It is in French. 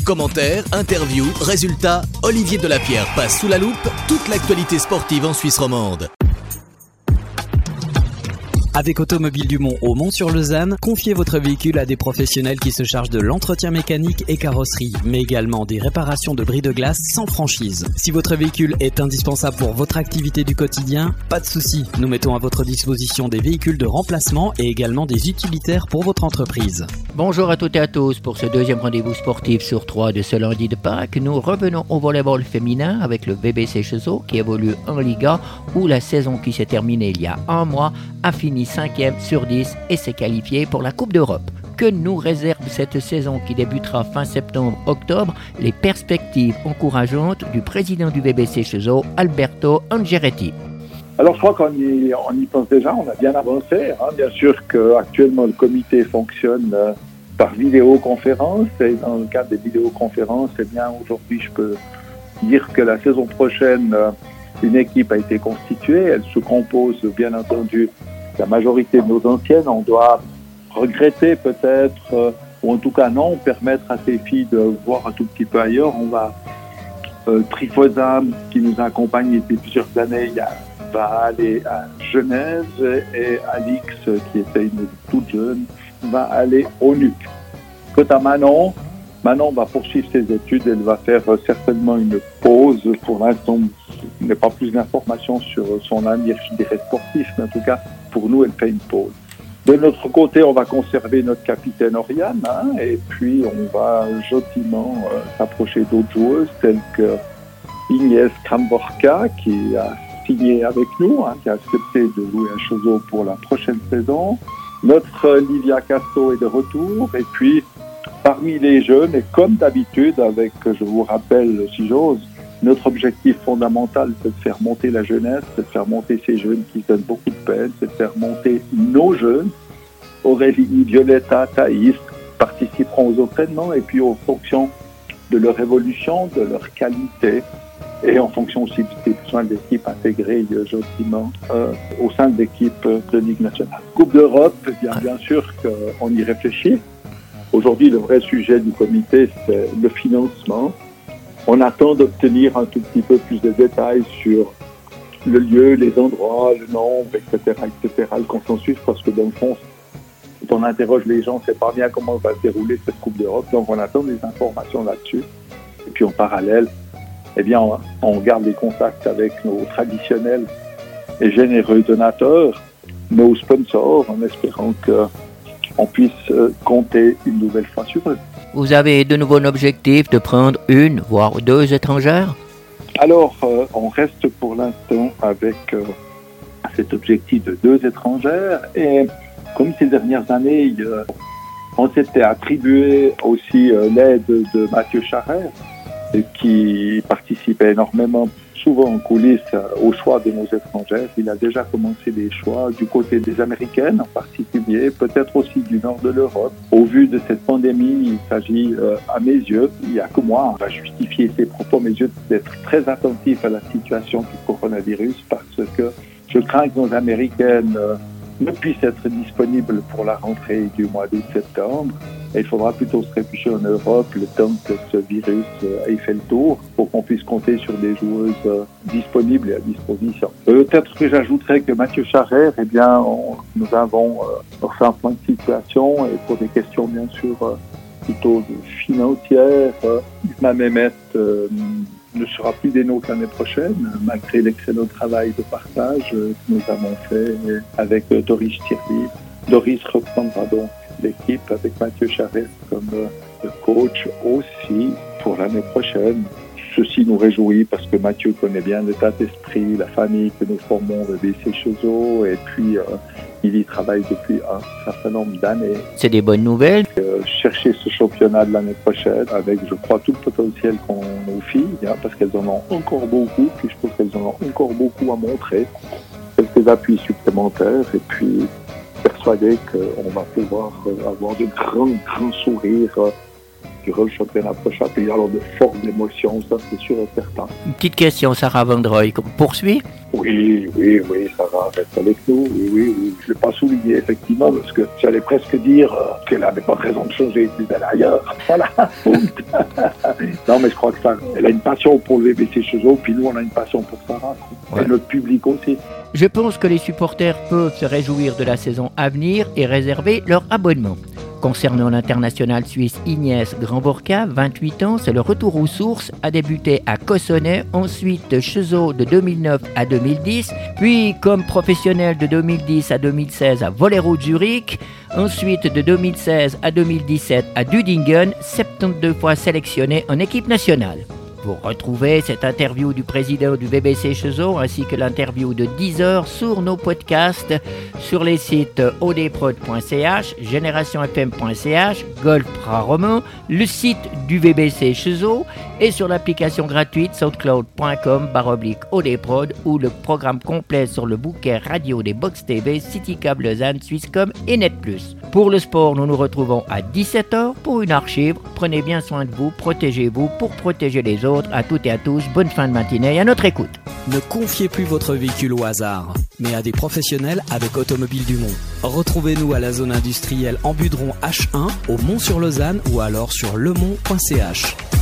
Commentaires, interviews, résultats, Olivier Delapierre passe sous la loupe toute l'actualité sportive en Suisse romande. Avec Automobile du Mont au Mont-sur-Lausanne, confiez votre véhicule à des professionnels qui se chargent de l'entretien mécanique et carrosserie, mais également des réparations de bris de glace sans franchise. Si votre véhicule est indispensable pour votre activité du quotidien, pas de souci. Nous mettons à votre disposition des véhicules de remplacement et également des utilitaires pour votre entreprise. Bonjour à toutes et à tous. Pour ce deuxième rendez-vous sportif sur 3 de ce lundi de Pâques, nous revenons au volleyball féminin avec le VBC Cheseaux qui évolue en Liga où la saison qui s'est terminée il y a un mois a fini 5e sur 10 et s'est qualifié pour la Coupe d'Europe. Que nous réserve cette saison qui débutera fin septembre-octobre? Les perspectives encourageantes du président du VBC Cheseaux, Alberto Angeretti. Alors je crois qu'on y pense déjà, on a bien avancé. Bien sûr qu'actuellement le comité fonctionne par vidéoconférence et dans le cadre des vidéoconférences, aujourd'hui je peux dire que la saison prochaine, une équipe a été constituée. Elle se compose bien entendu la majorité de nos anciennes. On doit regretter peut-être, ou en tout cas non, permettre à ces filles de voir un tout petit peu ailleurs. On va Trifosa, qui nous accompagne depuis plusieurs années, va aller à Genève et Alix, qui était une toute jeune, va aller au NUC. Quant à Manon va poursuivre ses études, elle va faire certainement une pause. Pour l'instant, il n'y a pas plus d'informations sur son avenir, je dirais sportif, mais en tout cas, pour nous, elle fait une pause. De notre côté, on va conserver notre capitaine Oriane, et puis on va gentiment s'approcher d'autres joueuses, telles que Inès Kramborka, qui a signé avec nous, qui a accepté de jouer à Cheseaux pour la prochaine saison. Notre Livia Casto est de retour, et puis parmi les jeunes, et comme d'habitude, avec, je vous rappelle, si j'ose, notre objectif fondamental, c'est de faire monter la jeunesse, c'est de faire monter ces jeunes qui donnent beaucoup de peine, c'est de faire monter nos jeunes. Aurélie, Violetta, Thaïs participeront aux entraînements et puis en fonction de leur évolution, de leur qualité et en fonction aussi des besoins de l'équipe intégrée gentiment au sein de l'équipe de Ligue nationale. Coupe d'Europe, bien sûr qu'on y réfléchit. Aujourd'hui, le vrai sujet du comité, c'est le financement. On attend d'obtenir un tout petit peu plus de détails sur le lieu, les endroits, le nombre, etc., le consensus, parce que dans le fond, quand on interroge les gens, on ne sait pas bien comment va se dérouler cette Coupe d'Europe, donc on attend des informations là-dessus. Et puis en parallèle, on garde des contacts avec nos traditionnels et généreux donateurs, nos sponsors, en espérant qu'on puisse compter une nouvelle fois sur eux. Vous avez de nouveau un objectif de prendre une, voire deux étrangères? Alors, on reste pour l'instant avec cet objectif de 2 étrangères. Et comme ces dernières années, on s'était attribué aussi l'aide de Mathieu Charret, qui participait énormément, souvent en coulisses, au choix de nos étrangères. Il a déjà commencé des choix du côté des Américaines en particulier, peut-être aussi du nord de l'Europe. Au vu de cette pandémie, il s'agit, à mes yeux, il n'y a que moi, on va justifier ses propos, à mes yeux, d'être très attentif à la situation du coronavirus, parce que je crains que nos Américaines ne puissent être disponibles pour la rentrée du mois d'août-septembre. Et il faudra plutôt se réfugier en Europe le temps que ce virus ait fait le tour pour qu'on puisse compter sur des joueuses disponibles et à disposition. Peut-être que j'ajouterais que Mathieu Charret, nous avons fait un point de situation et pour des questions bien sûr plutôt financières, Isma Mehmet ne sera plus des nôtres l'année prochaine, malgré l'excellent travail de partage que nous avons fait avec Doris Thierry. Doris reprend, l'équipe avec Mathieu Charret comme coach aussi pour l'année prochaine. Ceci nous réjouit parce que Mathieu connaît bien l'état d'esprit, la famille que nous formons, le VBC Cheseaux, et puis il y travaille depuis un certain nombre d'années. C'est des bonnes nouvelles. Chercher ce championnat de l'année prochaine avec, je crois, tout le potentiel qu'ont nos filles, parce qu'elles en ont encore beaucoup, puis je trouve qu'elles en ont encore beaucoup à montrer. Quelques appuis supplémentaires, et puis persuadé qu'on va pouvoir avoir de grands sourires durant le championnat prochain. Il y a alors de fortes émotions, ça c'est sûr et certain. Une petite question, Sarah Vendreuil, poursuit? Oui, Sarah reste avec nous. Oui. Je ne l'ai pas souligné, effectivement, parce que j'allais presque dire qu'elle n'avait pas raison de changer, d'aller ailleurs. Voilà. Non, mais je crois que ça, elle a une passion pour le VBC Cheseaux, puis nous, on a une passion pour Sarah. Ouais. Et notre public aussi. Je pense que les supporters peuvent se réjouir de la saison à venir et réserver leur abonnement. Concernant l'international suisse Ignace Grand-Borca, 28 ans, c'est le retour aux sources, a débuté à Cossonay, ensuite Cheseaux de 2009 à 2010, puis comme professionnel de 2010 à 2016 à Volero Zurich, ensuite de 2016 à 2017 à Dudingen, 72 fois sélectionné en équipe nationale. Vous retrouvez cette interview du président du VBC Cheseaux ainsi que l'interview de 10 heures sur nos podcasts sur les sites odprod.ch, générationfm.ch, golf.roman, le site du VBC Cheseaux et sur l'application gratuite soundcloud.com/odprod ou le programme complet sur le bouquet radio des Box TV, Citycab Lausanne, Swisscom et Net+. Pour le sport, nous nous retrouvons à 17h pour une archive. Prenez bien soin de vous, protégez-vous pour protéger les autres. À toutes et à tous, bonne fin de matinée et à notre écoute. Ne confiez plus votre véhicule au hasard, mais à des professionnels avec Automobile du Mont. Retrouvez-nous à la zone industrielle en Budron H1 au Mont-sur-Lausanne ou alors sur lemont.ch.